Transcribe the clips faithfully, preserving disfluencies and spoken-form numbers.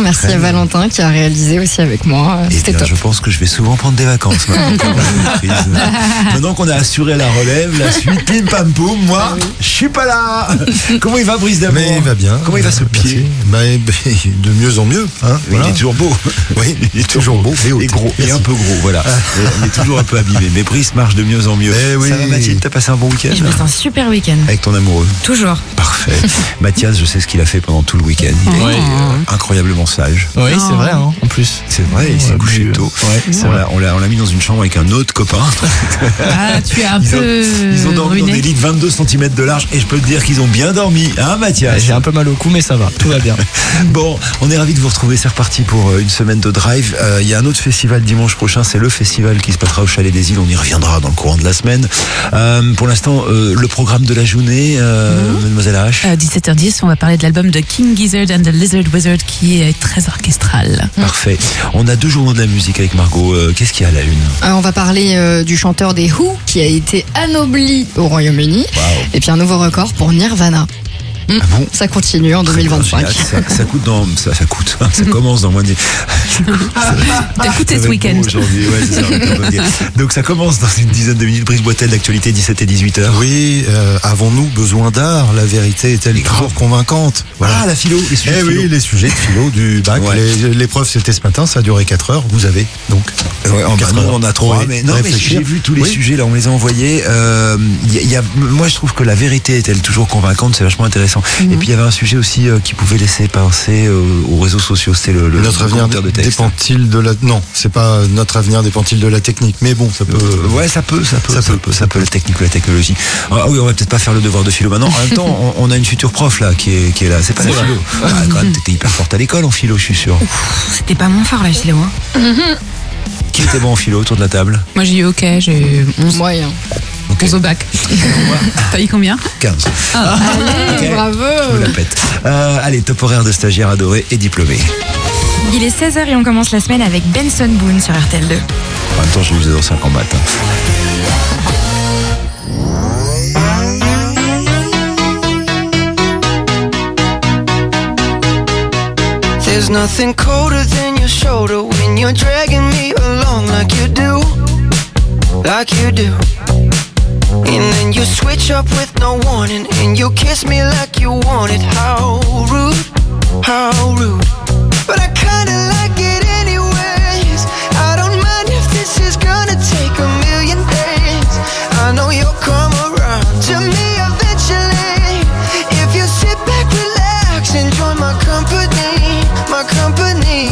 Merci Très à bien. Valentin qui a réalisé aussi avec moi. Eh C'était bien, top. je pense que je vais souvent prendre des vacances maintenant. Maintenant qu'on a assuré la relève, la suite, pim pam poum, moi, je suis pas là. Comment il va, Brice d'amour? Mais il va bien. Comment il va ce pied? Bah, bah, de mieux en mieux. Hein, Oui, voilà. Il est toujours beau. Oui, il est toujours beau. Et, Et gros, et un peu gros, voilà. Il est toujours un peu abîmé. Mais Brice marche de mieux en mieux. Eh oui. Ça va, Mathilde, t'as passé un bon week-end? Je passe un super week-end. Avec ton amoureux? Toujours. Parfait. Mathias, je sais ce qu'il a fait pendant tout le week-end. Il a été euh, incroyablement sage. Oui, c'est vrai, hein, en plus. C'est vrai, il s'est Ouais, couché bu, tôt. ouais, c'est on vrai. l'a- on l'a on l'a mis dans une chambre avec un autre copain. Ah, tu es un Ils ont, peu ils ont dormi dans ruiné. des lits de vingt-deux centimètres de large et je peux te dire qu'ils ont bien dormi, hein Mathias? J'ai un peu mal au cou, mais ça va, tout va bien. Bon, on est ravis de vous retrouver, c'est reparti pour euh, une semaine de drive. Euh, Il y a un autre festival dimanche prochain, c'est le festival qui se passera au Chalet des Îles, on y reviendra dans le courant de la semaine. Euh, pour l'instant, euh, le programme de la journée, euh, Mademoiselle H. À dix-sept heures dix, on va parler de l'album de King Gizzard and the Lizard Wizard qui est très orchestral. Parfait. On a deux journaux de la musique avec Margot. Euh, Qu'est-ce qu'il y a à la une? Euh, on va parler euh, du chanteur des Who qui a été anobli au Royaume-Uni. Et puis un nouveau record pour Nirvana. Mm. Ah bon? Ça continue en deux mille vingt-cinq. Ça, ça coûte dans, ça, ça coûte, ça commence dans moins de. T'as écouté Ça ce va être week-end. beau aujourd'hui, ouais, c'est ça, on va être un peu gay. Donc ça commence dans une dizaine de minutes. Brice Boitel, d'actualité, dix-sept et dix-huit heures. Oui, euh, avons-nous besoin d'art? La vérité est-elle toujours convaincante? Ah, la philo, les sujets Eh de philo. oui, les sujets de philo du bac. Ouais. Les- L'épreuve, c'était ce matin, ça a duré quatre heures. Vous avez donc. Ouais, en quatre bah, nous, heures. on en a trois, Oui, mais non, mais réfléchir. j'ai vu tous les Oui. sujets là, on me les a envoyés. Euh, y a- y a, moi, je trouve que la vérité est-elle toujours convaincante, c'est vachement intéressant. Mhm. Et puis il y avait un sujet aussi euh, qui pouvait laisser penser euh, aux réseaux sociaux, c'était le, le Notre le avenir commentaire de texte. dépend-il de la. Non, c'est pas notre avenir dépend-il de la technique, mais bon, ça peut. Euh, ouais, ça peut, ça peut, ça, peut, ça peut, la technique ou la technologie. Ah oui, on va peut-être pas faire le devoir de philo maintenant. En même temps, on, on a une future prof là qui est, qui est là. C'est pas la philo. Ah, quand même, t'étais hyper forte à l'école en philo, je suis sûr. C'était pas mon fort la philo. Hein. Qui était bon en philo autour de la table? Moi j'ai eu OK, j'ai eu onze, Moyen. Ok. onze au bac. T'as eu combien? quinze. Allez, Ok. bravo. Je me la pète. Euh, allez, top horaire de stagiaire adoré et diplômé. Il est seize heures et on commence la semaine avec Benson Boone sur R T L deux. En même temps, je l'ai eu dans cinq en maths. There's nothing colder than your shoulder when you're dragging me along like you do, like you do. And then you switch up with no warning and you kiss me like you want it. How rude, how rude. But I kinda like it anyways. I don't mind if this is gonna take a million days. I know you'll come around to me eventually. If you sit back, relax, enjoy my company, my company.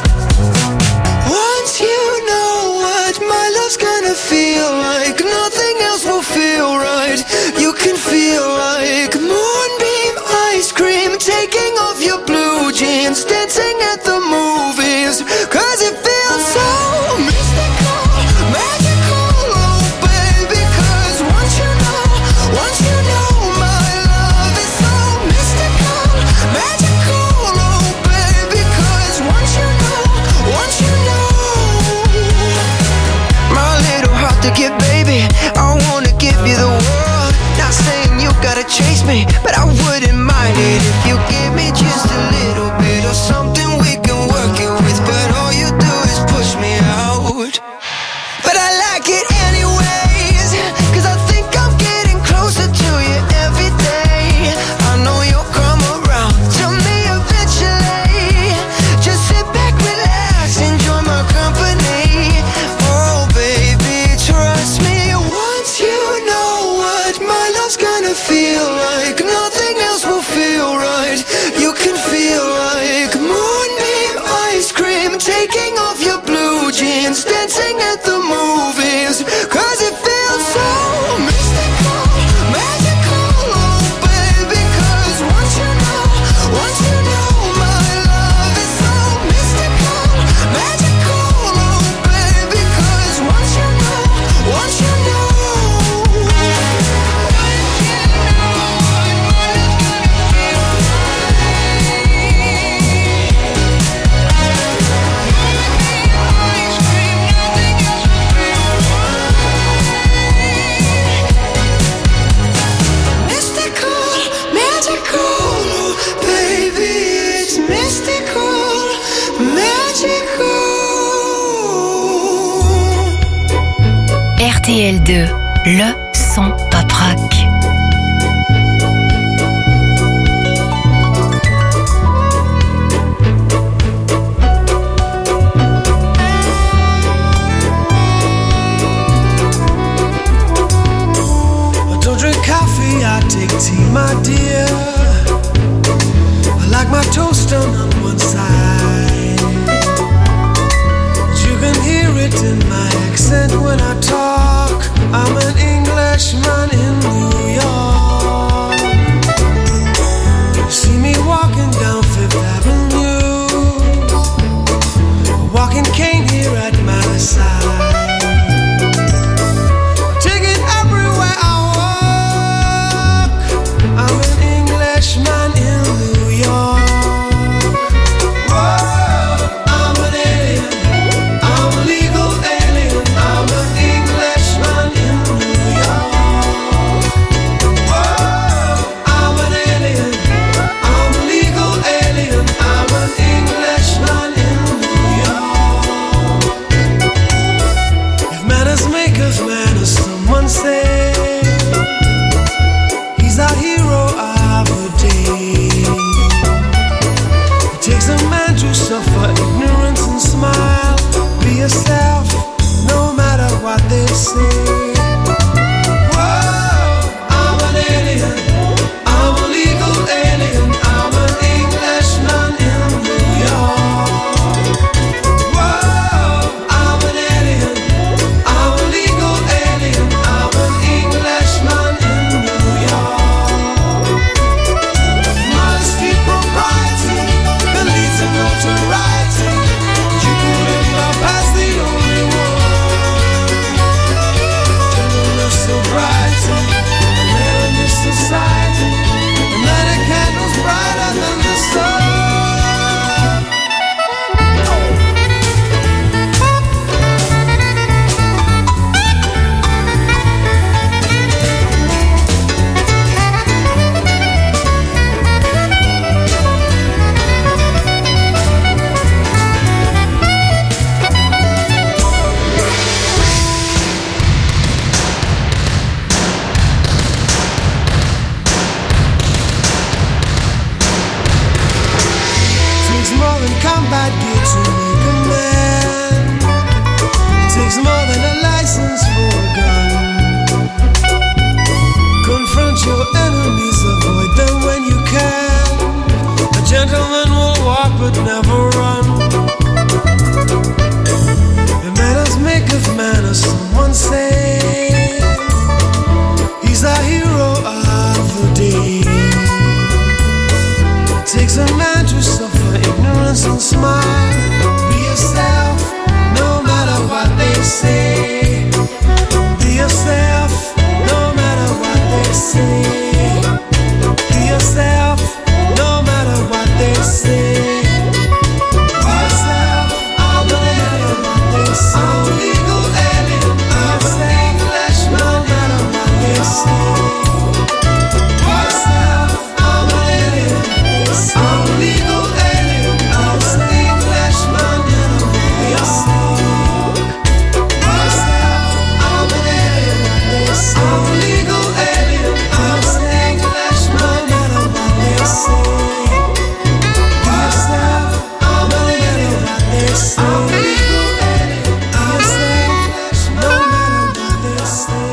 Once you know what my love's gonna feel like, nothing else will feel right. You can feel like moonbeam ice cream, taking off your blue jeans, dancing at the movies, cause it feels so mystical, magical, oh baby, cause once you know, once you know my love is so mystical, magical, oh baby, cause once you know, once you know, my little heart to get, baby, I wanna give you the world, not saying you gotta chase me, but I wouldn't mind it if you give me just a little bit of something T L deux, le son pop rock. I take tea, my dear. I like my toast on one side. You can hear it in my accent when I talk. I'm an Englishman in New York. You see me walking down Fifth Avenue, a walking cane here at my side. Man in New York. Whoa, I'm an alien. I'm a legal alien. I'm an Englishman in New York. Whoa, I'm an alien. I'm a legal alien. I'm an Englishman in New York. If manners make us manners, someone say he's our hero. It takes a man to suffer ignorance and smile. Be yourself, no matter what they say. Whoa, I'm an alien. I'm a legal alien. I'm an Englishman in New York. Whoa, I'm an alien. I'm a legal alien. I'm an Englishman in New York. Notoriety, you couldn't bypass the only one. Gentleness, sobriety, and then in society, and light a candles brighter than the sun. Combat gear to make a man. It takes more than a license for a gun. Confront your enemies, avoid them when you can. A gentleman will walk but never run. The manners maketh manners, someone say. He's a hero of the day. It takes a man to suffer ignorance and smile. Be yourself, no matter what they say. Be yourself, no matter what they say. Be yourself, no matter what they say. Be yourself, I'm an alien, what they say. I'm a legal alien, I'm an Englishman, no matter what they say. Be yourself, I'm an alien, I'm a legal alien, I'm an Englishman in New York. Be yourself, I'm an alien, I'm a legal alien, I'm an Englishman, no matter what they say. Be yourself, I'm an alien, I'm a legal alien, I'm an Englishman, no matter what they say.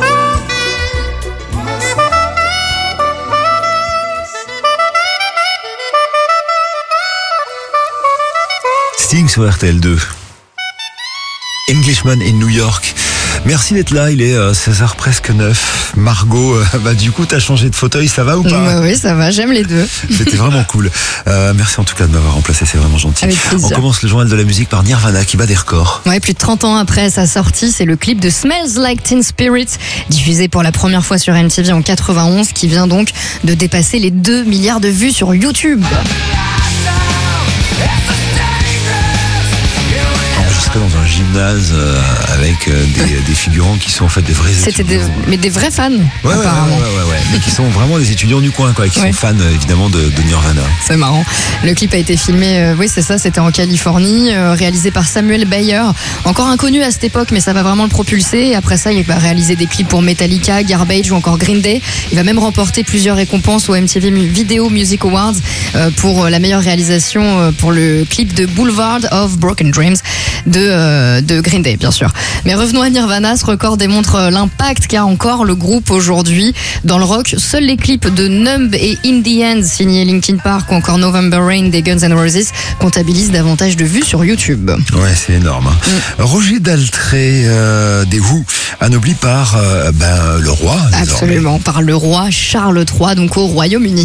Sting sur R T L deux. Englishman in New York. Merci d'être là, il est euh, seize heures presque neuf. Margot, euh, bah du coup t'as changé de fauteuil, ça va ou pas? Bah oui, ça va, j'aime les deux. C'était vraiment cool. Euh, merci en tout cas de m'avoir remplacé, c'est vraiment gentil. Avec plaisir. On commence le journal de la musique par Nirvana qui bat des records. Ouais, plus de trente ans après sa sortie, c'est le clip de Smells Like Teen Spirit, diffusé pour la première fois sur M T V en quatre-vingt-onze, qui vient donc de dépasser les deux milliards de vues sur YouTube. Enregistré dans un gîte gymnase euh, avec euh, des, des figurants qui sont en fait des vrais C'était des, étudiants. mais des vrais fans, Ouais, ouais, ouais, apparemment. ouais, ouais, ouais, mais qui sont vraiment des étudiants du coin, quoi, et qui Ouais. sont fans euh, évidemment de, de Nirvana. C'est marrant. Le clip a été filmé, euh, oui c'est ça, c'était en Californie, euh, réalisé par Samuel Bayer, encore inconnu à cette époque, mais ça va vraiment le propulser. Et après ça, il va réaliser des clips pour Metallica, Garbage ou encore Green Day. Il va même remporter plusieurs récompenses au M T V Video Music Awards euh, pour la meilleure réalisation euh, pour le clip de Boulevard of Broken Dreams de, euh, de Green Day, bien sûr. Mais revenons à Nirvana, ce record démontre l'impact qu'a encore le groupe aujourd'hui dans le rock. Seuls les clips de Numb et In The End signés Linkin Park ou encore November Rain des Guns N' Roses comptabilisent davantage de vues sur YouTube. Ouais, c'est énorme. Hein. Mm. Roger Daltrey euh, des Who, anobli par euh, ben, le roi. Désormais. Absolument, par le roi Charles trois, donc au Royaume-Uni.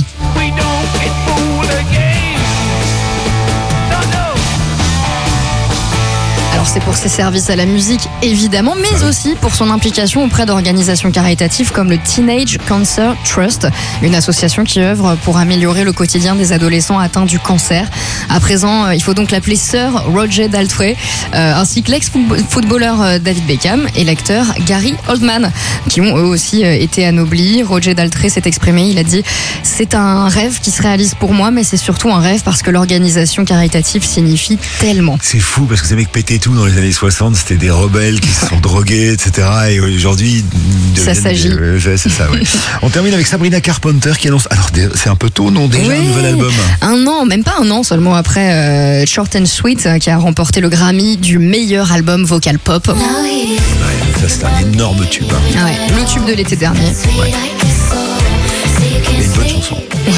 Alors c'est pour ses services à la musique évidemment, mais aussi pour son implication auprès d'organisations caritatives comme le Teenage Cancer Trust, une association qui œuvre pour améliorer le quotidien des adolescents atteints du cancer. À présent, il faut donc l'appeler Sir Roger Daltrey, euh, ainsi que l'ex-footballeur David Beckham et l'acteur Gary Oldman, qui ont eux aussi été anoblis. Roger Daltrey s'est exprimé, il a dit « C'est un rêve qui se réalise pour moi, mais c'est surtout un rêve parce que l'organisation caritative signifie tellement. » C'est fou parce que ces mecs pétaient tout dans les années soixante, c'était des rebelles qui se sont drogués, et cetera. Et aujourd'hui, ça s'agit. Des... C'est ça, oui. On termine avec Sabrina Carpenter qui annonce. Alors, c'est un peu tôt, non, déjà, oui, un nouvel album. Un an, même pas un an seulement après euh, Short and Sweet, qui a remporté le Grammy du meilleur album vocal pop. Ouais, ça, c'est un énorme tube. Hein. Ah ouais, le tube de l'été dernier. Ouais. Et une bonne chanson. Ouais.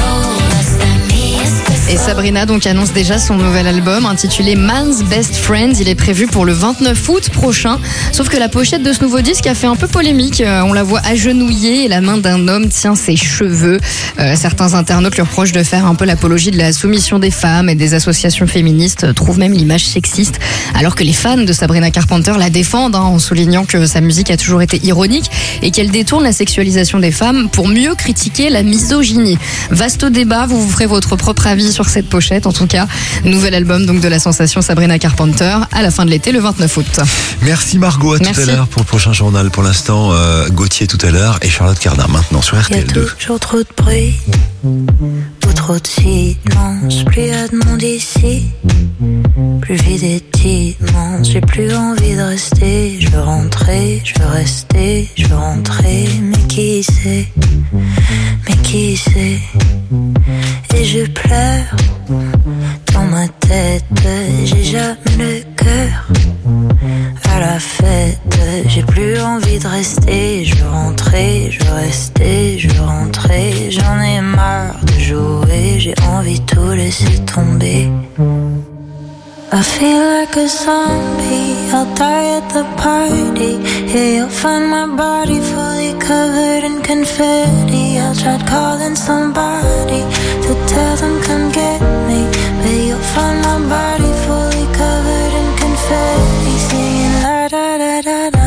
Et Sabrina donc annonce déjà son nouvel album intitulé Man's Best Friend. Il est prévu pour le vingt-neuf août prochain. Sauf que la pochette de ce nouveau disque a fait un peu polémique. Euh, on la voit agenouillée et la main d'un homme tient ses cheveux. Euh, certains internautes lui reprochent de faire un peu l'apologie de la soumission des femmes, et des associations féministes trouvent même l'image sexiste. Alors que les fans de Sabrina Carpenter la défendent hein, en soulignant que sa musique a toujours été ironique et qu'elle détourne la sexualisation des femmes pour mieux critiquer la misogynie. Vaste débat, vous vous ferez votre propre avis sur cette pochette. En tout cas, nouvel album donc de la sensation Sabrina Carpenter à la fin de l'été, le vingt-neuf aut. Merci Margot, à Merci. tout à l'heure pour le prochain journal. Pour l'instant, euh, Gauthier tout à l'heure et Charlotte Cardin maintenant sur R T L deux. Il y a toujours trop de bruit, ou trop de silence. Plus y a de monde ici, plus vide est immense. J'ai plus envie de rester. Je veux rentrer, je veux rester, je veux rentrer. Mais qui sait, mais qui sait. Et je pleure dans ma tête. J'ai jamais le cœur à la fête. J'ai plus envie de rester. Je veux rentrer, je veux rester, je veux rentrer. J'en ai marre de jouer. J'ai envie de tout laisser tomber. I feel like a zombie, I'll die at the party. Yeah, you'll find my body fully covered in confetti. I tried calling somebody to tell them come get me, but you'll find my body fully covered in confetti. Singing la da da da da.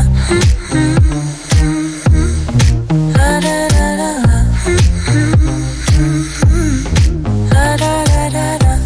La da da da da. La da da da da.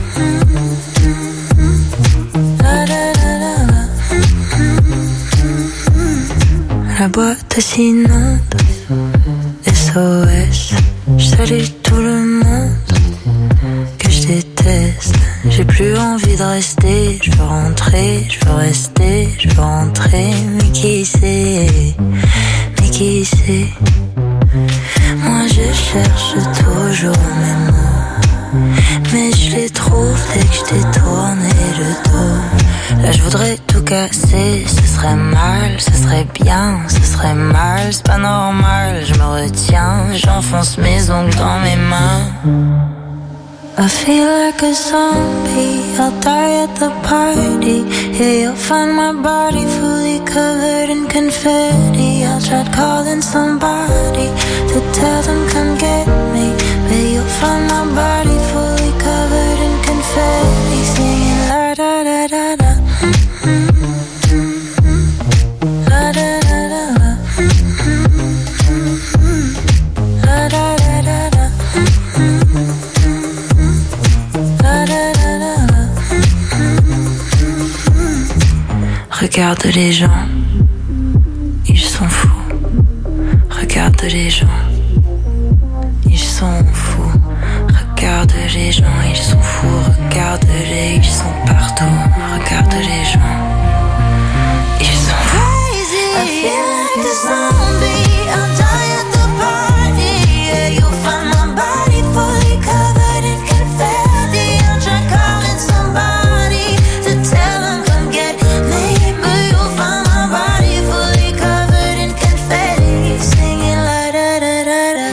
La boîte s'inonde, S O S. Je salue tout le monde que je déteste. J'ai plus envie de rester. Je veux rentrer, je veux rester, je veux rentrer. Mais qui sait, mais qui sait. Moi je cherche toujours mes mots, mais je les trouve dès que je détourne le dos. Là je voudrais tout casser, ce serait mal, ce serait bien, ce serait mal, c'est pas normal, je me retiens, j'enfonce mes ongles dans mes mains. I feel like a zombie, I'll die at the party. Yeah, you'll find my body fully covered in confetti. I tried calling somebody to tell them come get me, but you'll find my body fully covered in confetti. Singing la da da da da. La da da da da. La da da da da. Regarde les gens, ils sont fous. Regarde les gens, ils sont fous. Regarde les gens, ils sont fous. Regarde-les, ils sont partout. Regarde les gens, ils sont crazy. I feel like a zombie. I'm dying at the party. Yeah, you'll find my body fully covered in confetti. I'm trying calling somebody to tell them come get me, but you'll find my body fully covered in confetti, singing la da da da da.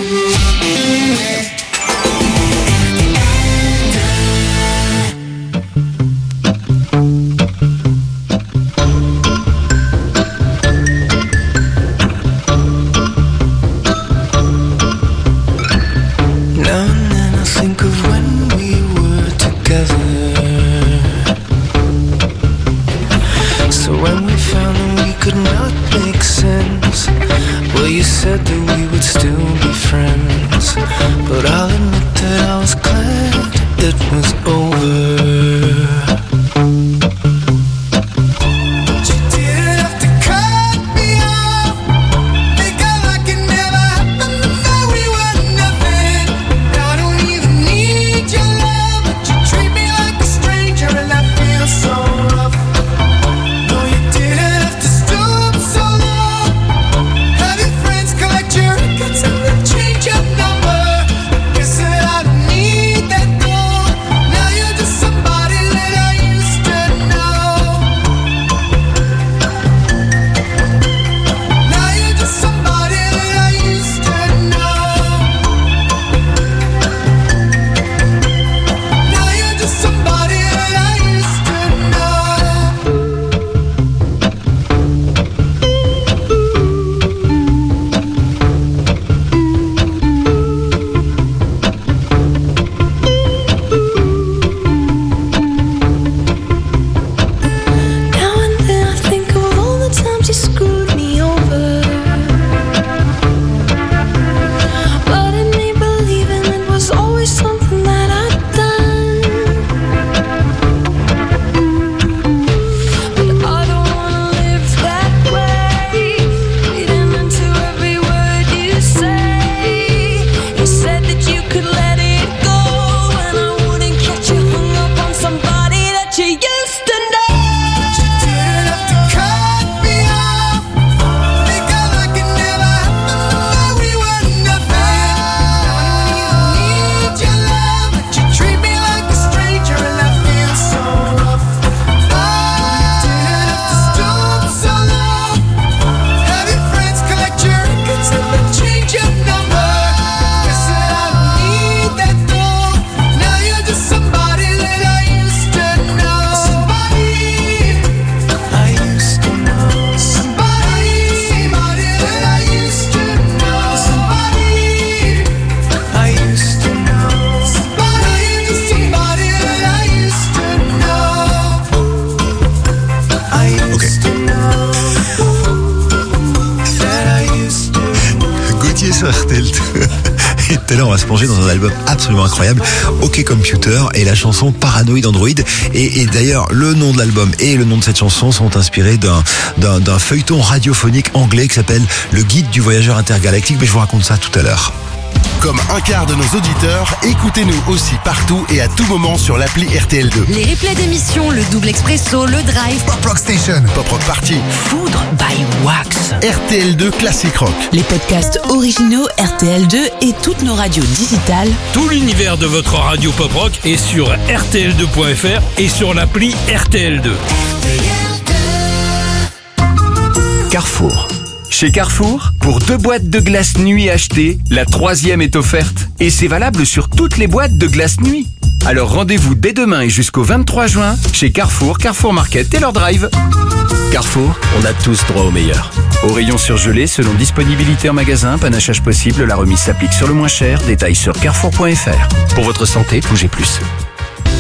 Now and then I think of when we were together. So when we found that we could not make sense, well, you said that we would still be friends. But I'll admit that I was glad it was over. You didn't have to cut me off. Make out like it never happened, and that we were nothing. I don't even need your love, but you treat me like a stranger, and that feels so rough. No, you didn't have to stoop so low. Have your friends collect your records and then change your number. Guess that I don't need that though. Now you're just somebody that I used to know. Now you're just somebody that I used to know. Now you're just somebody that I used to know. Now and then I think of all the times you screwed me over, but in me believing it was always something that I'd done. But I don't wanna live that way, reading into every word you say. You said that you could let it go, and I wouldn't get you hung up on somebody that you used to know. You didn't have to cut me off. Make out like it never happened, and that we were nothing. I don't even need your love, but you treat me like a stranger, and that feels so rough. Oh, you didn't have to stoop so low. Have your friends collect your records and then change your number. Guess that I don't need that though. Now you're just somebody that I used to know. Somebody I used to know. Somebody, somebody that I used to know. Somebody I used to know. Somebody, just somebody that I used to know. I used to know. That I used to know. Gauthier sur R T L deux. Et tout à l'heure, on va se plonger dans un album absolument incroyable, OK Computer, et la chanson Paranoid Android. Et, et d'ailleurs, le nom de l'album et le nom de cette chanson sont inspirés d'un, d'un, d'un feuilleton radiophonique anglais qui s'appelle Le Guide du Voyageur Intergalactique. Mais je vous raconte ça tout à l'heure. Comme un quart de nos auditeurs, écoutez-nous aussi partout et à tout moment sur l'appli R T L deux. Les replays d'émissions, le double expresso, le drive, Pop Rock Station, Pop Rock Party, Foudre by Wax. R T L deux Classic Rock. Les podcasts originaux R T L deux et toutes nos radios digitales. Tout l'univers de votre radio pop rock est sur R T L deux point F R et sur l'appli R T L deux. Carrefour. Chez Carrefour, pour deux boîtes de glace nuit achetées, la troisième est offerte. Et c'est valable sur toutes les boîtes de glace nuit. Alors rendez-vous dès demain et jusqu'au vingt-trois juin chez Carrefour, Carrefour Market et leur drive. Carrefour, on a tous droit au meilleur. Au rayon surgelé, selon disponibilité en magasin, panachage possible, la remise s'applique sur le moins cher. Détails sur carrefour point F R. Pour votre santé, bougez plus.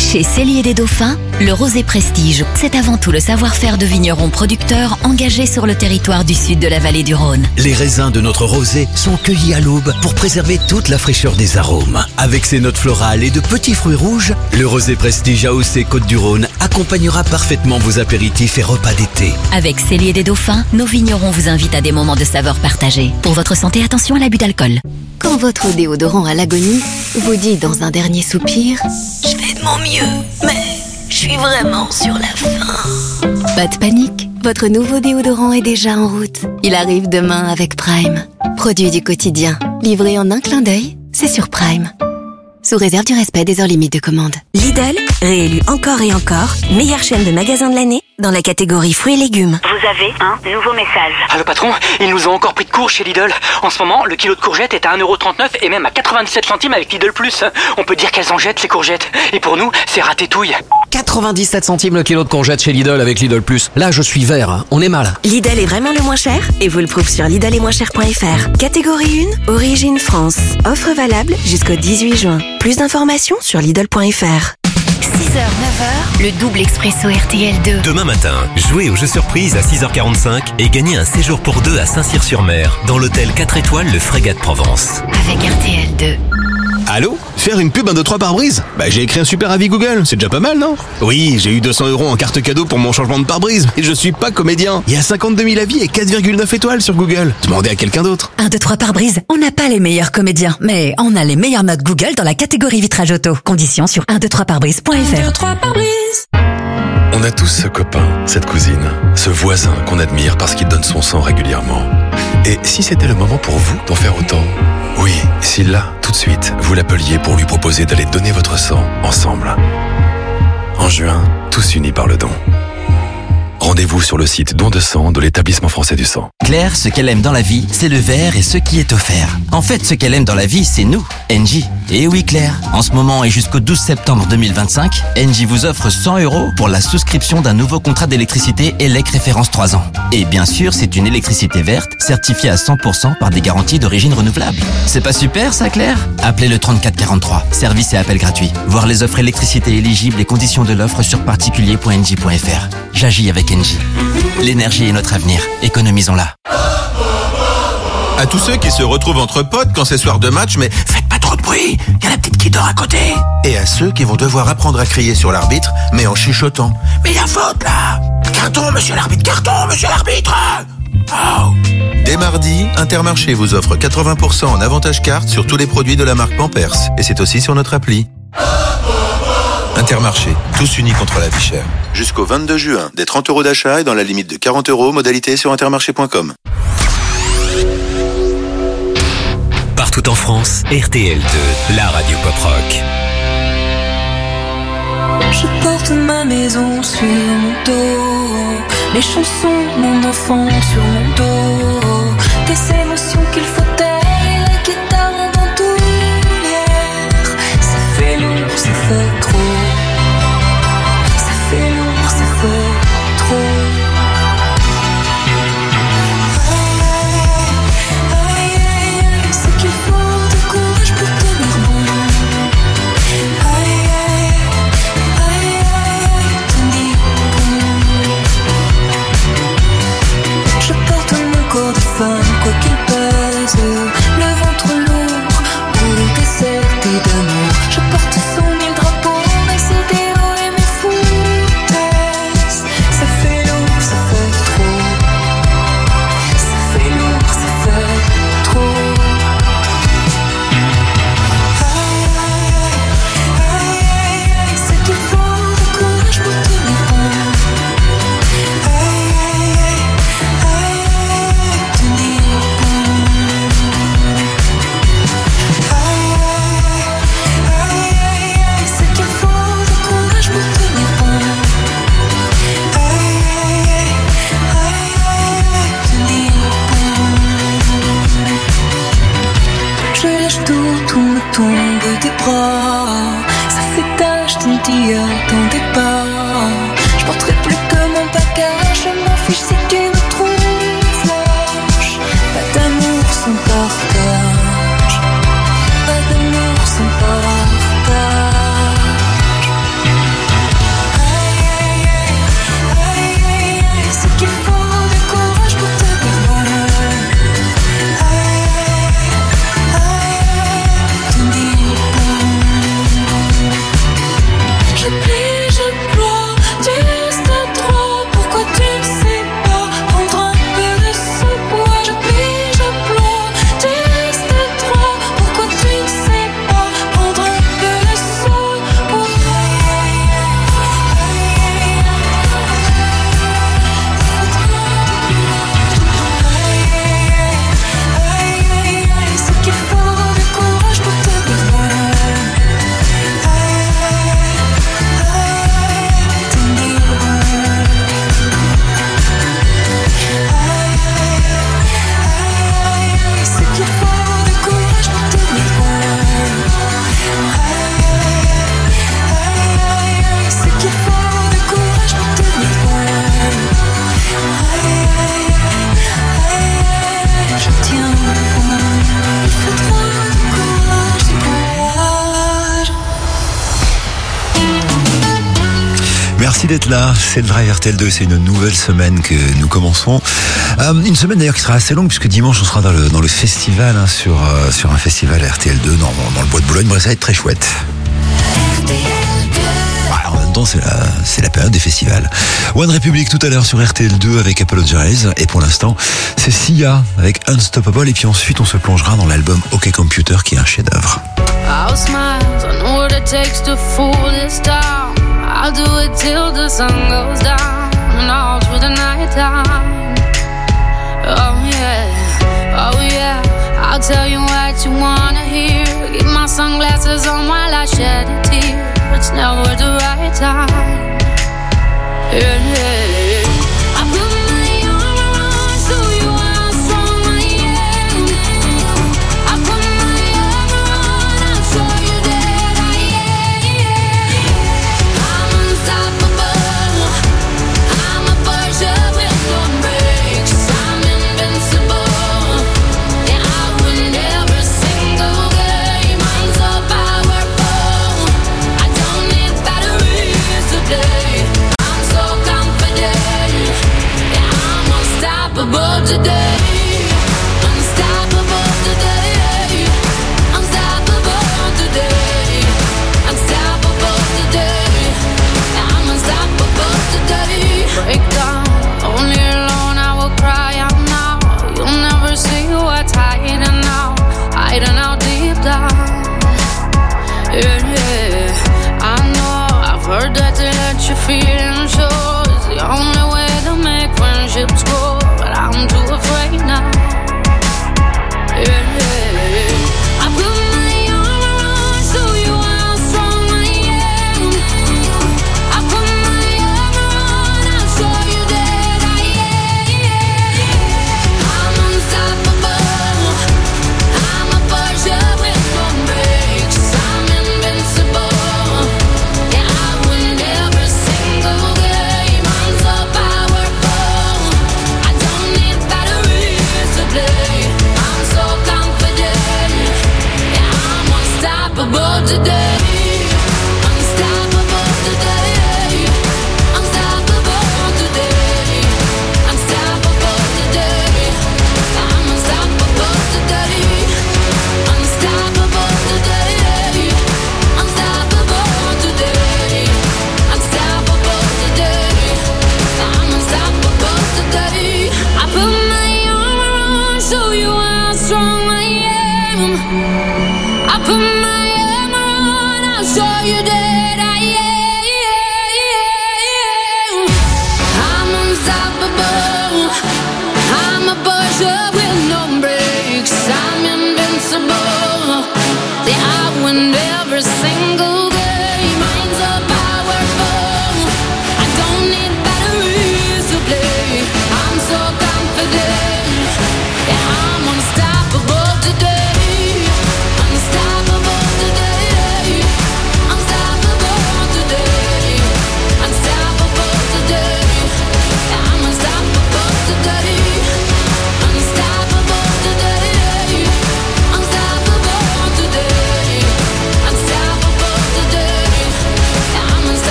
Chez Cellier des Dauphins, le rosé prestige, c'est avant tout le savoir-faire de vignerons producteurs engagés sur le territoire du sud de la vallée du Rhône. Les raisins de notre rosé sont cueillis à l'aube pour préserver toute la fraîcheur des arômes. Avec ses notes florales et de petits fruits rouges, le rosé prestige A O C Côte-du-Rhône accompagnera parfaitement vos apéritifs et repas d'été. Avec Cellier des Dauphins, nos vignerons vous invitent à des moments de saveur partagés. Pour votre santé, attention à l'abus d'alcool. Quand votre déodorant à l'agonie vous dit dans un dernier soupir « Je fais de mon mieux, mais je suis vraiment sur la fin ». Pas de panique, votre nouveau déodorant est déjà en route. Il arrive demain avec Prime. Produit du quotidien, livré en un clin d'œil, c'est sur Prime. Sous réserve du respect des heures limites de commande. Lidl, réélu encore et encore, meilleure chaîne de magasins de l'année dans la catégorie fruits et légumes. Vous avez un nouveau message. Ah, le patron, ils nous ont encore pris de court chez Lidl. En ce moment, le kilo de courgettes est à un euro trente-neuf et même à quatre-vingt-dix-sept centimes avec Lidl Plus. On peut dire qu'elles en jettent, les courgettes. Et pour nous, c'est ratétouille. quatre-vingt-dix-sept centimes le kilo de courgettes chez Lidl avec Lidl Plus. Là, je suis vert, on est mal. Lidl est vraiment le moins cher et vous le prouve sur Lidl et moins cher point f r. Catégorie un, origine France. Offre valable jusqu'au dix-huit juin. Plus d'informations sur Lidl point f r. six heures neuf heures, le double expresso R T L deux. Demain matin, jouez au jeu surprise à six heures quarante-cinq et gagnez un séjour pour deux à Saint-Cyr-sur-Mer dans l'hôtel quatre étoiles Le Frégate Provence. Avec R T L deux. Allô? Faire une pub un deux trois pare-brise? Bah j'ai écrit un super avis Google, c'est déjà pas mal, non? Oui, j'ai eu deux cents euros en carte cadeau pour mon changement de pare-brise, et je suis pas comédien. Il y a cinquante-deux mille avis et quatre virgule neuf étoiles sur Google. Demandez à quelqu'un d'autre. un deux trois pare-brise, on n'a pas les meilleurs comédiens, mais on a les meilleures notes Google dans la catégorie vitrage auto. Conditions sur un deux trois pare-brise point f r. un deux trois pare-brise. On a tous ce copain, cette cousine, ce voisin qu'on admire parce qu'il donne son sang régulièrement. Et si c'était le moment pour vous d'en faire autant? Oui, si là, tout de suite, vous l'appeliez pour lui proposer d'aller donner votre sang ensemble. En juin, tous unis par le don. Rendez-vous sur le site don de sang de l'établissement français du sang. Claire, ce qu'elle aime dans la vie, c'est le verre et ce qui est offert. En fait, ce qu'elle aime dans la vie, c'est nous, Engie. Et oui Claire, en ce moment et jusqu'au douze septembre deux mille vingt-cinq, Engie vous offre cent euros pour la souscription d'un nouveau contrat d'électricité E L E C référence trois ans. Et bien sûr, c'est une électricité verte, certifiée à cent pour cent par des garanties d'origine renouvelable. C'est pas super ça Claire? Appelez le trente-quatre quarante-trois, service et appel gratuit. Voir les offres électricité éligibles et conditions de l'offre sur particulier point engie point f r. J'agis avec Engie. L'énergie est notre avenir, économisons-la. À tous ceux qui se retrouvent entre potes quand c'est soir de match, mais faites pas trop de bruit, y a la petite qui dort à côté. Et à ceux qui vont devoir apprendre à crier sur l'arbitre, mais en chuchotant. Mais y a faute là! Carton, monsieur l'arbitre, carton, monsieur l'arbitre! Oh. Dès mardi, Intermarché vous offre quatre-vingts pour cent en avantage carte sur tous les produits de la marque Pampers. Et c'est aussi sur notre appli. Intermarché, tous unis contre la vie chère. Jusqu'au vingt-deux juin, des trente euros d'achat et dans la limite de quarante euros, modalité sur intermarché point com. Partout en France, R T L deux, la radio pop rock. Je porte ma maison sur mon dos, les chansons, mon enfant sur mon dos, des émotions qu'il faut taire et la guitare en bandoulière. Ça fait lourd, ça fait trop. Ça fait lourd, ça fait trop. Quoi qu'il pèse, le ventre lourd ou déserté d'amour, je porte cent mille drapeaux, mes C D O et mes foutaises. Ça fait lourd, ça fait trop. Ça fait lourd, ça fait trop. Aïe, aïe, aïe, c'est qu'il faut du courage pour tenir bon. Aïe, aïe, aïe, tout me tombe des bras, ça fait tache, tu ne t'y attendais pas. Je porterai plus que mon bagage, je m'en fiche si tu me trouves lâche. Pas d'amour sans partage, pas d'amour sans partage. d'être là, c'est le Drive R T L deux, c'est une nouvelle semaine que nous commençons. Euh, une semaine d'ailleurs qui sera assez longue puisque dimanche on sera dans le, dans le festival, hein, sur, euh, sur un festival R T L deux dans, dans le bois de Boulogne. Bref, ça va être très chouette. Voilà, en même temps c'est la, c'est la période des festivals. One Republic tout à l'heure sur R T L deux avec Apologize, et pour l'instant c'est Sia avec Unstoppable, et puis ensuite on se plongera dans l'album OK Computer qui est un chef-d'œuvre. I'll smile, I know what it takes to fool this town. I'll do it till the sun goes down and all through the night time. Oh yeah, oh yeah, I'll tell you what you wanna hear. Keep my sunglasses on while I shed a tear. It's never the right time. Yeah, yeah, yeah. I put my arm around so you are strong, I am. I put my arm around and show you that I am. I'm unstoppable. I'm a Porsche with no brakes. I'm invincible. Yeah, I win every single game. I'm so powerful. I don't need batteries today. I'm so confident. Yeah, I'm unstoppable today. Unstoppable today. Unstoppable today. Unstoppable today. Yeah, I'm unstoppable today. Break down, only alone I will cry out now. You'll never see what's hiding now, hiding out deep down. Yeah, yeah, I know, I've heard that to let you feel and show is the only way to make friendships grow, but I'm too afraid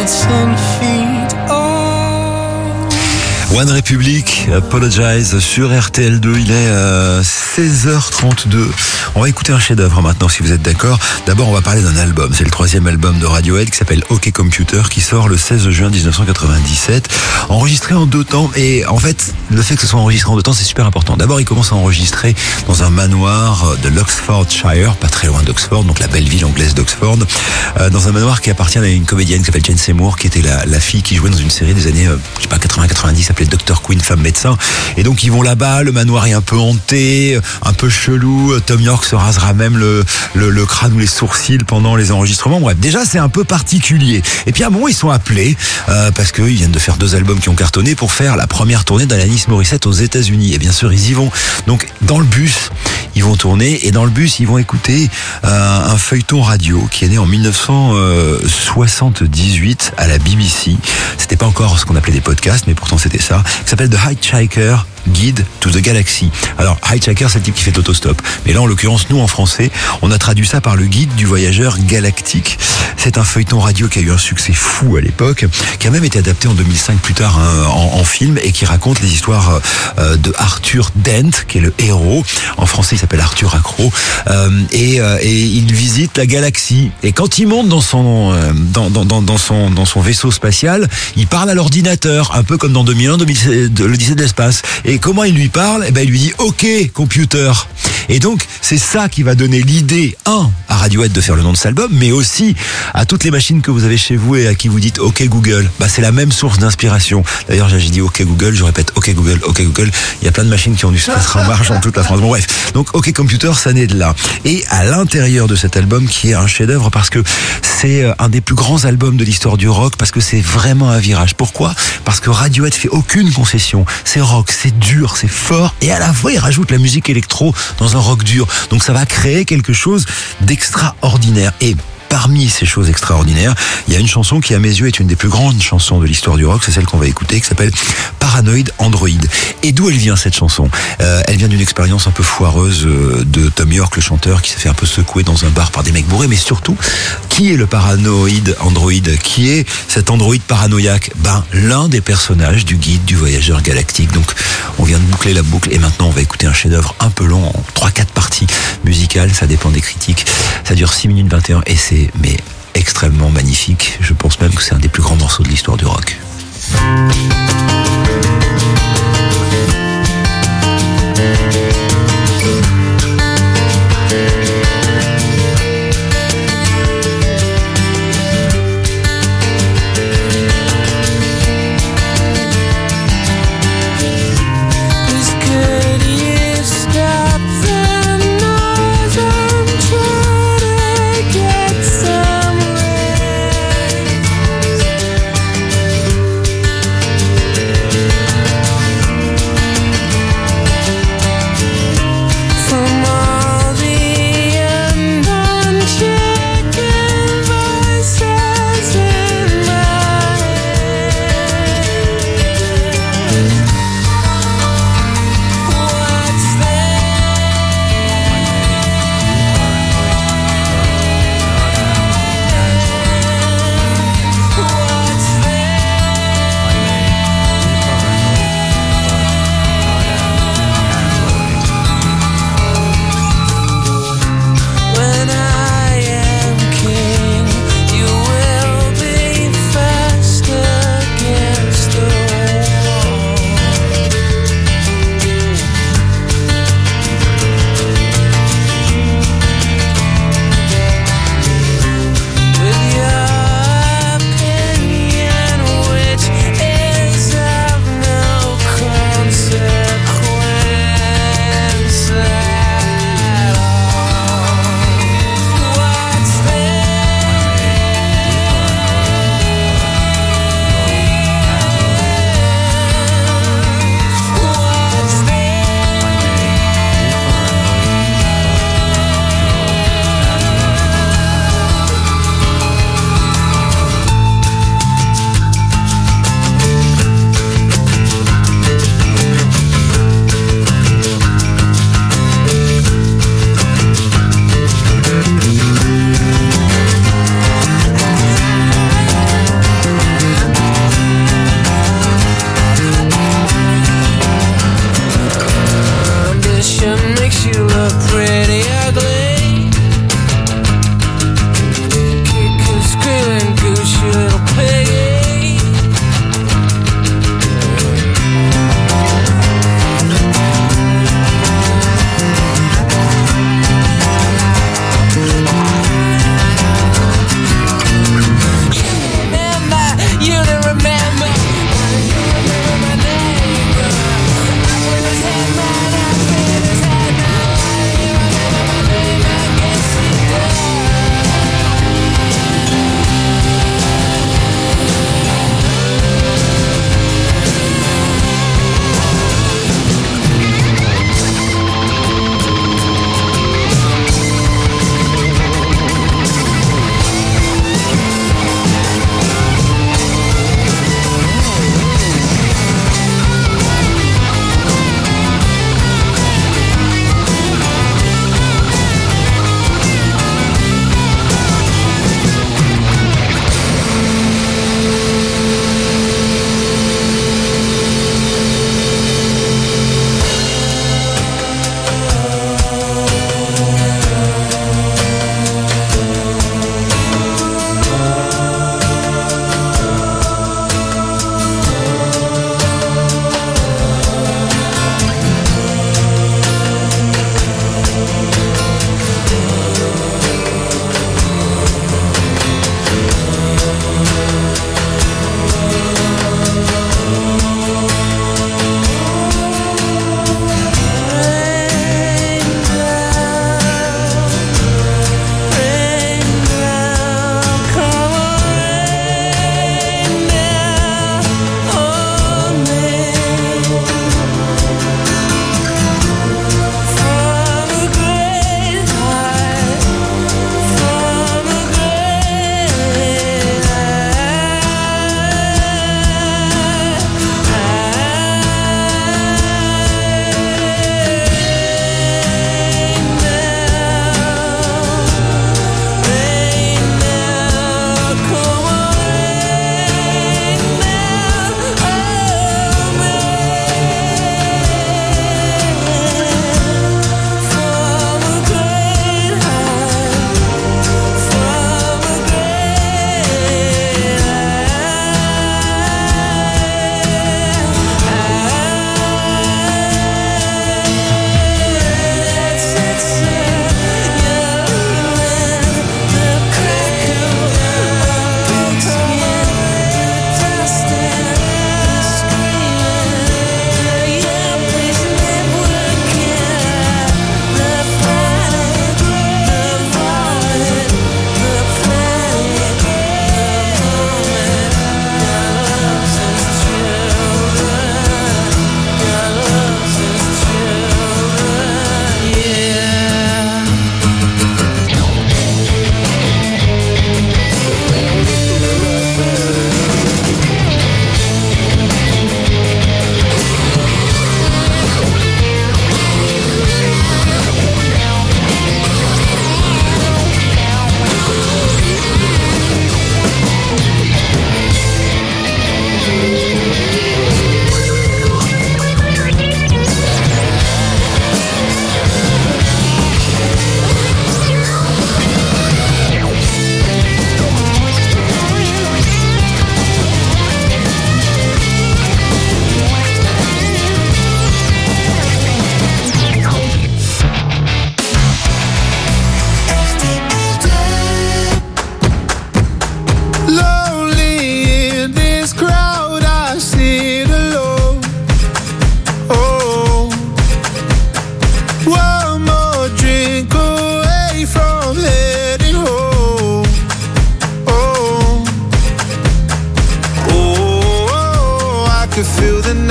ten feet old. One Republic, Apologize sur R T L deux, il est euh, seize heures trente-deux. On va écouter un chef-d'œuvre maintenant si vous êtes d'accord. D'abord on va parler d'un album, c'est le troisième album de Radiohead qui s'appelle OK Computer, qui sort le seize juin dix-neuf cent quatre-vingt-dix-sept, enregistré en deux temps. Et en fait le fait que ce soit enregistré en deux temps c'est super important. D'abord il commence à enregistrer dans un manoir de l'Oxfordshire, pas très loin d'Oxford, donc la belle ville anglaise d'Oxford, euh, dans un manoir qui appartient à une comédienne qui s'appelle Jane Seymour, qui était la, la fille qui jouait dans une série des années euh, je sais pas quatre-vingts quatre-vingt-dix, s'appelait Docteur Queen, femme médecin. Et donc ils vont là-bas, le manoir est un peu hanté, un peu chelou. Tom York se rasera même le, le, le crâne ou les sourcils pendant les enregistrements. Bref, déjà c'est un peu particulier. Et puis à un moment ils sont appelés euh, parce qu'ils viennent de faire deux albums qui ont cartonné pour faire la première tournée d'Alanis Morissette aux États-Unis. Et bien sûr ils y vont. Donc dans le bus ils vont tourner et dans le bus ils vont écouter euh, un feuilleton radio qui est né en dix-neuf cent soixante-dix-huit à la B B C. C'était pas encore ce qu'on appelait des podcasts, mais pourtant c'était ça. Qui s'appelle The Hitchhiker Guide to the Galaxy. Alors, Hitchhiker, c'est le type qui fait l'autostop. Mais là, en l'occurrence, nous, en français, on a traduit ça par le Guide du voyageur galactique. C'est un feuilleton radio qui a eu un succès fou à l'époque, qui a même été adapté en deux mille cinq plus tard hein, en, en film, et qui raconte les histoires euh, de Arthur Dent, qui est le héros. En français, il s'appelle Arthur Accro. Euh, et, euh, et il visite la galaxie. Et quand il monte dans son, euh, dans, dans, dans, dans son, dans son vaisseau spatial, il parle à l'ordinateur, un peu comme dans deux mille un, deux mille sept, l'Odyssée de l'espace. Et comment il lui parle? Eh ben, il lui dit OK, computer. Et donc, c'est ça qui va donner l'idée, un, à Radiohead de faire le nom de cet album, mais aussi à toutes les machines que vous avez chez vous et à qui vous dites OK Google. Bah, c'est la même source d'inspiration. D'ailleurs, j'ai dit OK Google, je répète OK Google, OK Google. Il y a plein de machines qui ont dû se mettre en marche dans toute la France. Bon, bref. Donc, OK Computer, ça naît de là. Et à l'intérieur de cet album, qui est un chef-d'œuvre parce que c'est un des plus grands albums de l'histoire du rock, parce que c'est vraiment un virage. Pourquoi? Parce que Radiohead fait aucune concession. C'est rock, c'est dur, c'est fort, et à la fois, il rajoute la musique électro dans un rock dur. Donc ça va créer quelque chose d'extraordinaire. Et parmi ces choses extraordinaires, il y a une chanson qui, à mes yeux, est une des plus grandes chansons de l'histoire du rock. C'est celle qu'on va écouter, qui s'appelle Paranoid Android. Et d'où elle vient, cette chanson? euh, Elle vient d'une expérience un peu foireuse de Tom York, le chanteur, qui s'est fait un peu secouer dans un bar par des mecs bourrés. Mais surtout, qui est le Paranoid Android? Qui est cet androïde paranoïaque? Ben, l'un des personnages du Guide du voyageur galactique. Donc, on vient de boucler la boucle, et maintenant, on va écouter un chef-d'œuvre un peu long, en trois quatre parties musicales. Ça dépend des critiques. Ça dure six minutes vingt et un, et c'est mais extrêmement magnifique. Je pense même que c'est un des plus grands morceaux de l'histoire du rock. Some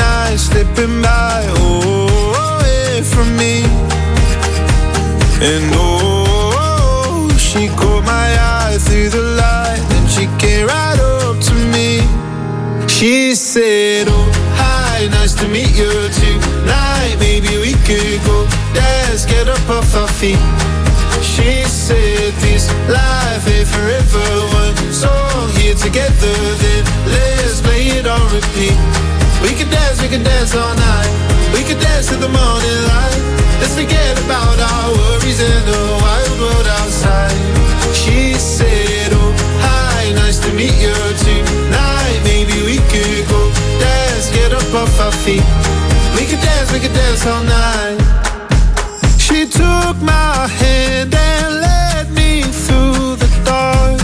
night slipping by, oh, away from me. And oh, she caught my eye through the light, and she came right up to me. She said, oh, hi, nice to meet you tonight. Maybe we could go dance, get up off our feet. She said, this life ain't forever. One song here together, then let's play it on repeat. We could dance, we could dance all night. We could dance till the morning light. Let's forget about our worries in the wild world outside. She said, oh, hi, nice to meet you tonight. Maybe we could go dance, get up off our feet. We could dance, we could dance all night. She took my hand and led me through the dark.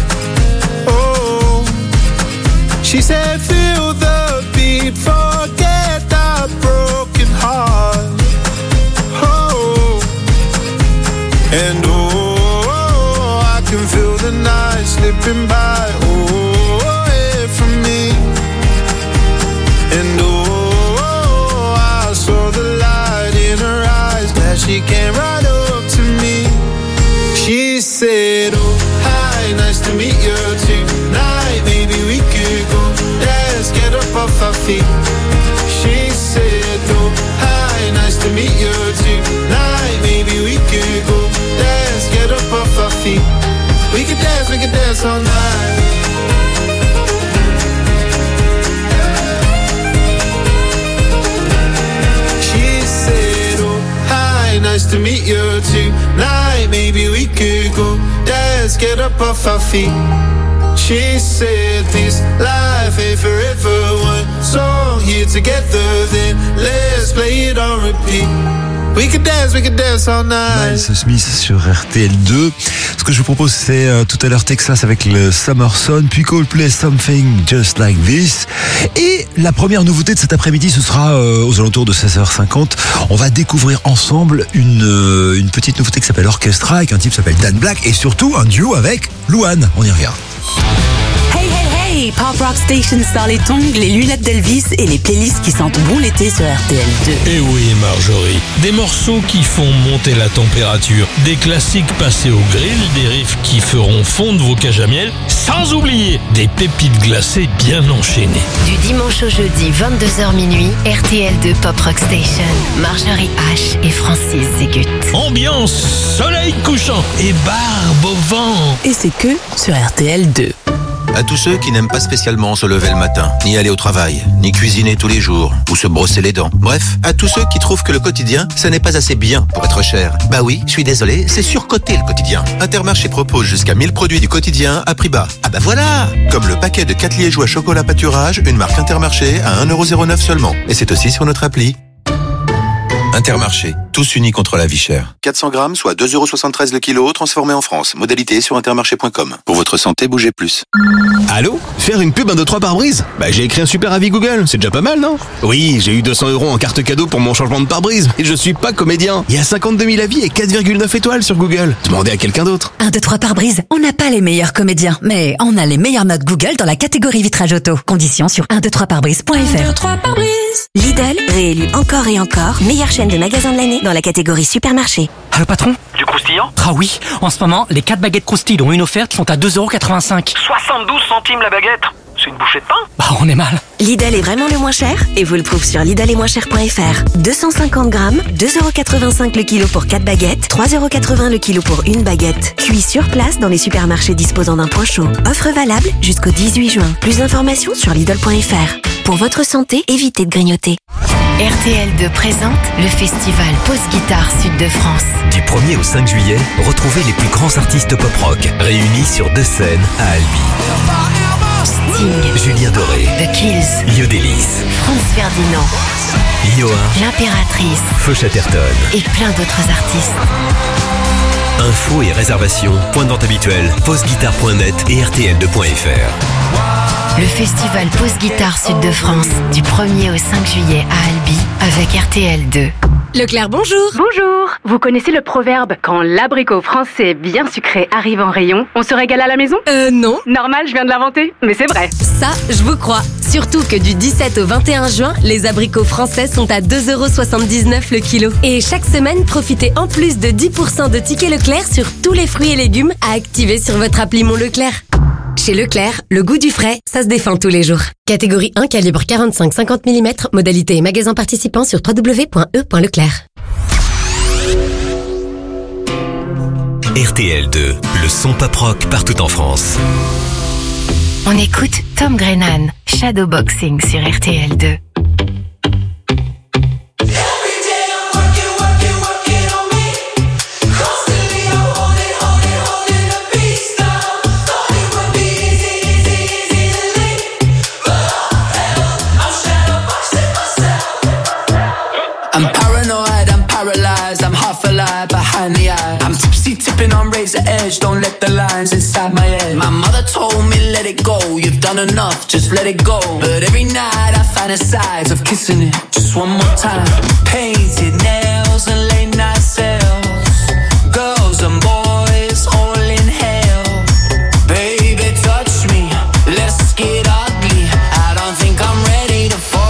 Oh, she said, feel the beat, forget the broken heart. Oh, and oh, I can feel the night slipping by, oh, away from me. And oh, I saw the light in her eyes, glad she came right up to me. She said, oh, hi, nice to meet you tonight. Maybe we could go dance, get up off our feet. She said, oh, hi, nice to meet you tonight. Maybe we could go dance, get up off our feet. We could dance, we could dance all night. She said, oh, hi, nice to meet you tonight. Maybe we could go dance, get up off our feet. She said, this life ain't forever. One song here together, then let's play it on repeat. We could dance, we could dance all night. Miles Smith sur R T L deux. Ce que je vous propose, c'est euh, tout à l'heure Texas avec le Summer Sun, puis Coldplay Something Just Like This. Et la première nouveauté de cet après-midi, ce sera euh, aux alentours de seize heures cinquante. On va découvrir ensemble une, euh, une petite nouveauté qui s'appelle Orchestra, avec un type qui s'appelle Dan Black, et surtout un duo avec Louane. On y revient. Hey, hey, hey! Pop Rock Station sort les tongs, les lunettes d'Elvis et les playlists qui sentent bon l'été sur R T L deux. Et oui, Marjorie. Des morceaux qui font monter la température, des classiques passés au grill, des riffs qui feront fondre vos cages à miel, sans oublier des pépites glacées bien enchaînées. Du dimanche au jeudi, vingt-deux heures minuit, R T L deux Pop Rock Station. Marjorie H et Francis Zégut. Ambiance, soleil couchant et barbe au vent. Et c'est que sur R T L deux. À tous ceux qui n'aiment pas spécialement se lever le matin, ni aller au travail, ni cuisiner tous les jours, ou se brosser les dents. Bref, à tous ceux qui trouvent que le quotidien, ça n'est pas assez bien pour être cher. Bah oui, je suis désolé, c'est surcoté le quotidien. Intermarché propose jusqu'à mille produits du quotidien à prix bas. Ah bah voilà! Comme le paquet de quatre liégeois chocolat pâturage, une marque Intermarché à un euro zéro neuf seulement. Et c'est aussi sur notre appli. Intermarché, tous unis contre la vie chère. quatre cents grammes, soit deux euros soixante-treize le kilo, transformé en France. Modalité sur intermarché point com. Pour votre santé, bougez plus. Allô? Faire une pub un deux trois pare-brise? Bah j'ai écrit un super avis Google, c'est déjà pas mal, non? Oui, j'ai eu deux cents euros en carte cadeau pour mon changement de pare-brise. Et je suis pas comédien. Il y a cinquante-deux mille avis et quatre virgule neuf étoiles sur Google. Demandez à quelqu'un d'autre. un deux trois pare-brise, on n'a pas les meilleurs comédiens, mais on a les meilleures notes Google dans la catégorie vitrage auto. Conditions sur un deux trois pare-brise point f r. un deux trois pare-brise. Lidl, réélu encore et encore, meilleure chaîne de magasins de l'année dans la catégorie supermarché. Allô patron? Du croustillant? Ah oui, en ce moment, les quatre baguettes croustilles dont une offerte sont à deux euros quatre-vingt-cinq. soixante-douze centimes la baguette. C'est une bouchée de pain? Bah on est mal. Lidl est vraiment le moins cher et vous le prouve sur Lidl et moins cher point f r. deux cent cinquante grammes, deux euros quatre-vingt-cinq le kilo pour quatre baguettes, trois euros quatre-vingts le kilo pour une baguette. Cuit sur place dans les supermarchés disposant d'un point chaud. Offre valable jusqu'au dix-huit juin. Plus d'informations sur Lidl point f r. Pour votre santé, évitez de grignoter. R T L deux présente le festival Pause Guitare Sud de France. Du premier au cinq juillet, retrouvez les plus grands artistes pop-rock réunis sur deux scènes à Albi. Sting, Julien Doré, The Kills, Yodelis, Franz Ferdinand, Ioa, L'Impératrice Feu Chatterton et plein d'autres artistes. Infos et réservations, point de vente habituel, pause guitare point net et R T L deux point f r. Le festival Pause Guitare Sud de France, du premier au cinq juillet à Albi, avec R T L deux. Leclerc, bonjour. Bonjour. Vous connaissez le proverbe « Quand l'abricot français bien sucré arrive en rayon, on se régale à la maison » Euh, non. Normal, je viens de l'inventer, mais c'est vrai. Ça, je vous crois. Surtout que du dix-sept au vingt et un juin, les abricots français sont à deux euros soixante-dix-neuf le kilo. Et chaque semaine, profitez en plus de dix pour cent de tickets Leclerc sur tous les fruits et légumes à activer sur votre appli Mon Leclerc. Chez Leclerc, le goût du frais, ça se défend tous les jours. Catégorie un, calibre quarante-cinq à cinquante millimètres, modalité et magasin participant sur w w w point e point leclerc. R T L deux, le son pop rock partout en France. On écoute Tom Grennan, Shadowboxing sur R T L deux. I'm paranoid, I'm paralyzed, I'm half alive behind the eye. I'm tipsy tipping on razor edge, don't let the lines inside my head. My mother told me let it go, you've done enough, just let it go. But every night I fantasize of kissing it just one more time. Painted nails and late night sales, girls and boys all in hell. Baby touch me, let's get ugly, I don't think I'm ready to fall.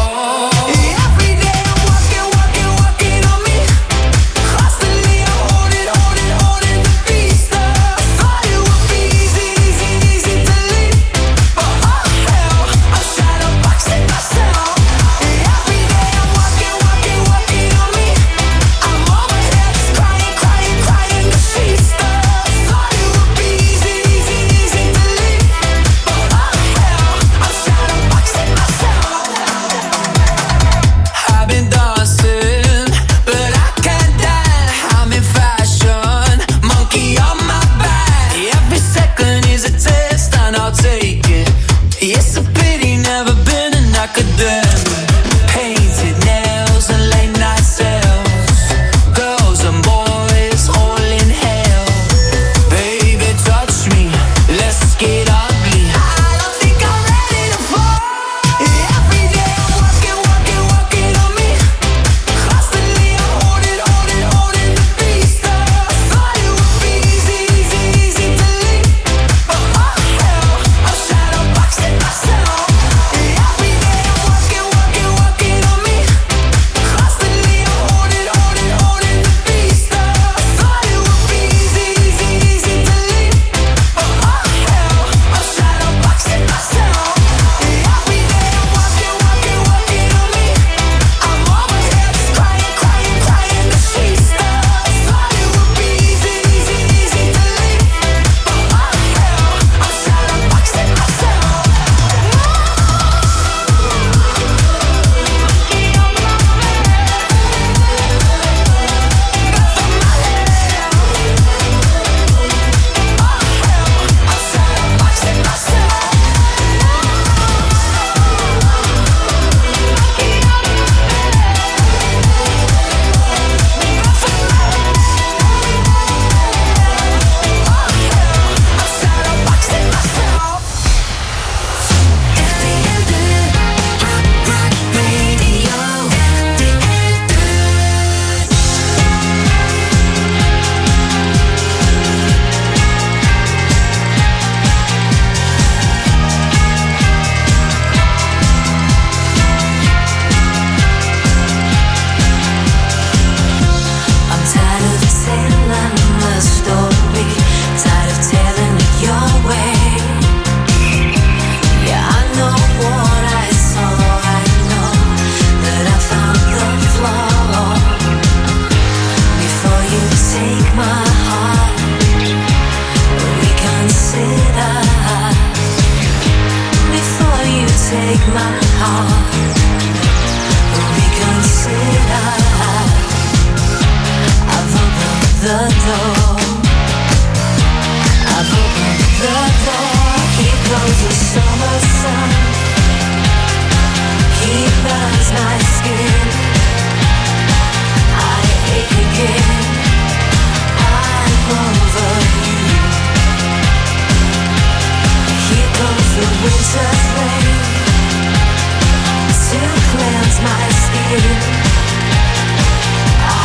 To cleanse my skin, I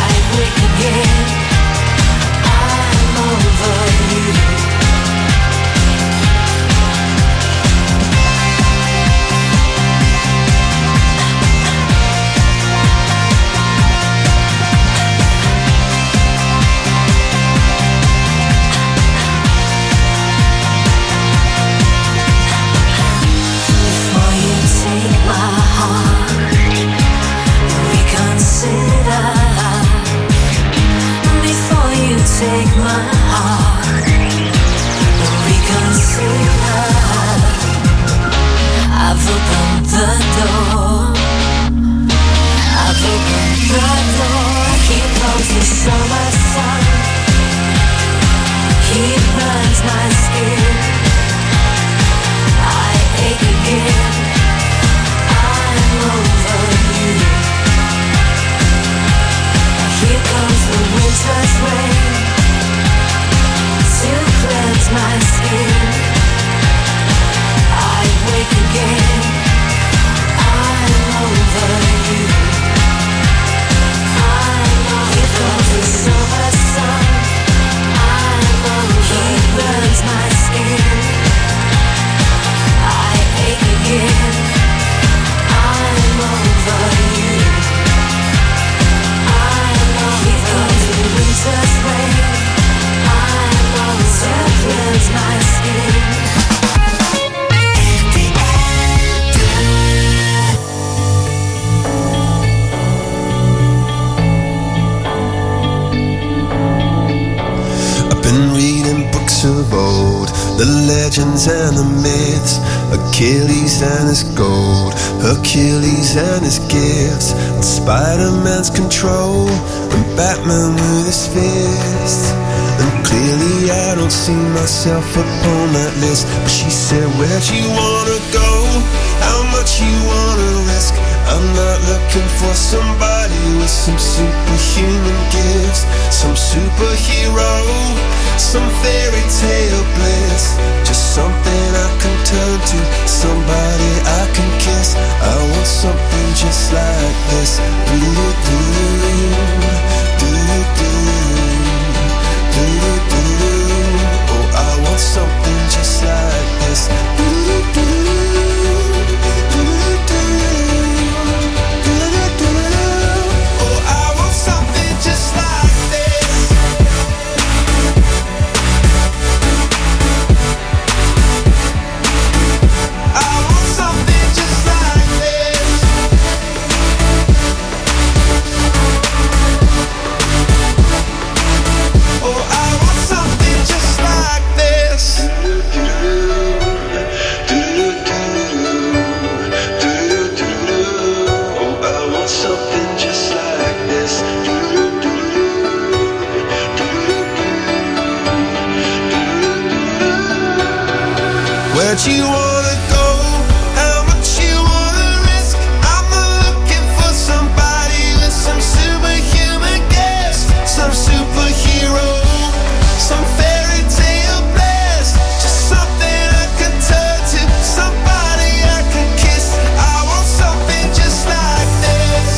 take my heart, we can see love. I've opened the door, I've opened the door. Here comes the summer sun, he burns my skin. I ache again, I'm over you. Here comes the winter's rain to cleanse my skin. I wake again, I'm over you. I'm over. Here comes the summer sun, I'm over. He burns my skin. I ache again, I'm over you. I'm over. Here comes the winter's rain, I'm over. To cleanse my skin. Been reading books of old, the legends and the myths, Achilles and his gold, Hercules and his gifts, and Spider-Man's control, and Batman with his fists. And clearly I don't see myself upon that list. But she said, where'd you wanna go? How much you wanna risk? I'm not looking for somebody with some superhuman gifts, some superhero, some fairy tale bliss. Just something I can turn to, somebody I can kiss. I want something just like this. Do-do-do, do-do-do, do-do-do. Oh, I want something just like this. Do-do-do. Where'd you wanna go? How much you wanna risk? I'm not looking for somebody with some superhuman gifts, some superhero, some fairy tale bliss. Just something I can turn to, somebody I can kiss. I want something just like this.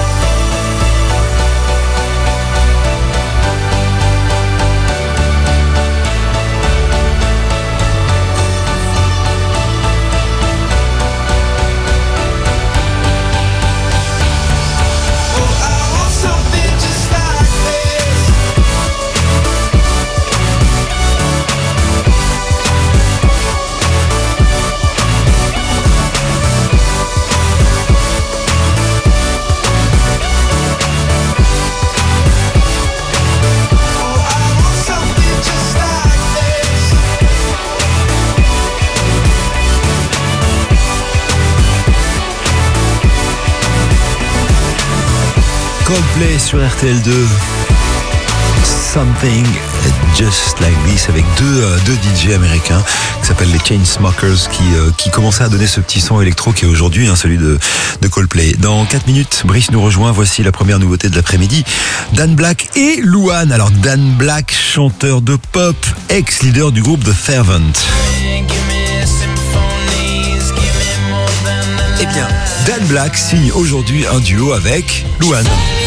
Coldplay sur R T L deux. Something Just Like This avec deux, euh, deux D J américains qui s'appellent les Chainsmokers qui, euh, qui commençaient à donner ce petit son électro qui est aujourd'hui hein, celui de, de Coldplay. Dans quatre minutes, Brice nous rejoint. Voici la première nouveauté de l'après-midi. Dan Black et Louane. Alors Dan Black, chanteur de pop, ex-leader du groupe The Fervent. Eh bien, Dan Black signe aujourd'hui un duo avec Louane.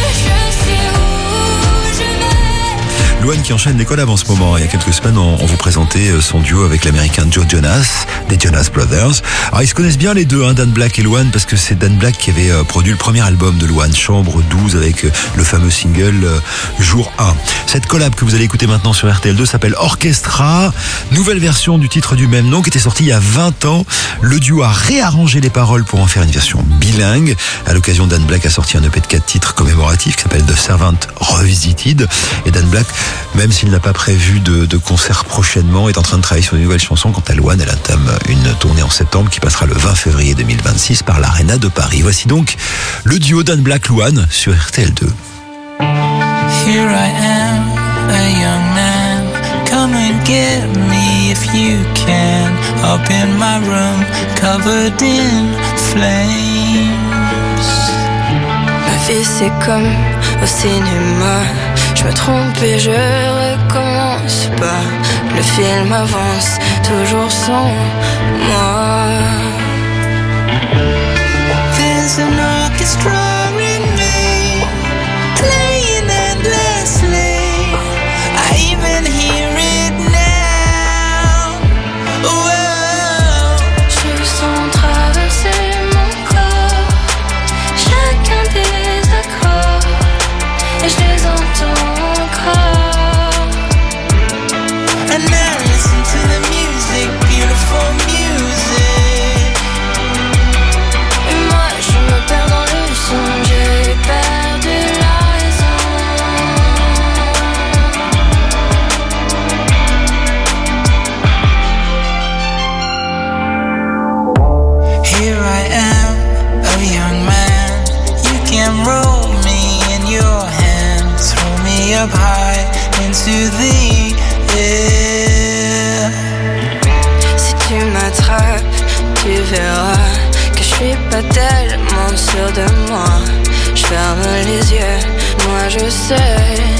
Louane qui enchaîne les collabs en ce moment. Il y a quelques semaines, on, on vous présentait son duo avec l'américain Joe Jonas, des Jonas Brothers. Alors ils se connaissent bien les deux, hein, Dan Black et Louane, parce que c'est Dan Black qui avait euh, produit le premier album de Louane, Chambre douze, avec euh, le fameux single euh, Jour un. Cette collab que vous allez écouter maintenant sur R T L deux s'appelle Orchestra, nouvelle version du titre du même nom qui était sorti il y a vingt ans. Le duo a réarrangé les paroles pour en faire une version bilingue. À l'occasion, Dan Black a sorti un E P de quatre titres commémoratifs qui s'appelle The Servant Revisited. Et Dan Black Même s'il n'a pas prévu de, de concert prochainement, est en train de travailler sur une nouvelle chanson. Quant à Louane, elle entame une tournée en septembre qui passera le vingt février deux mille vingt-six par l'Arena de Paris. Voici donc le duo Dan Black Louane sur R T L deux. Here I am, a young man. Come and get me if you can. Up in my room, covered in flames. Ma vie c'est comme au cinéma. Je me trompe et je recommence pas. Le film avance, toujours sans moi. There's an orchestra in me, playing endlessly. I even hear it now. Whoa. Je sens traverser mon corps, chacun des accords, et je les entends encore. And now listen to the music, beautiful music. Et moi je me perds dans le son, j'ai perdu la raison. Here I am, a young man. You can roll me in your hands, throw me up high into the air. Si tu m'attrapes, tu verras que je suis pas tellement sûr de moi. Je ferme les yeux, moi je sais.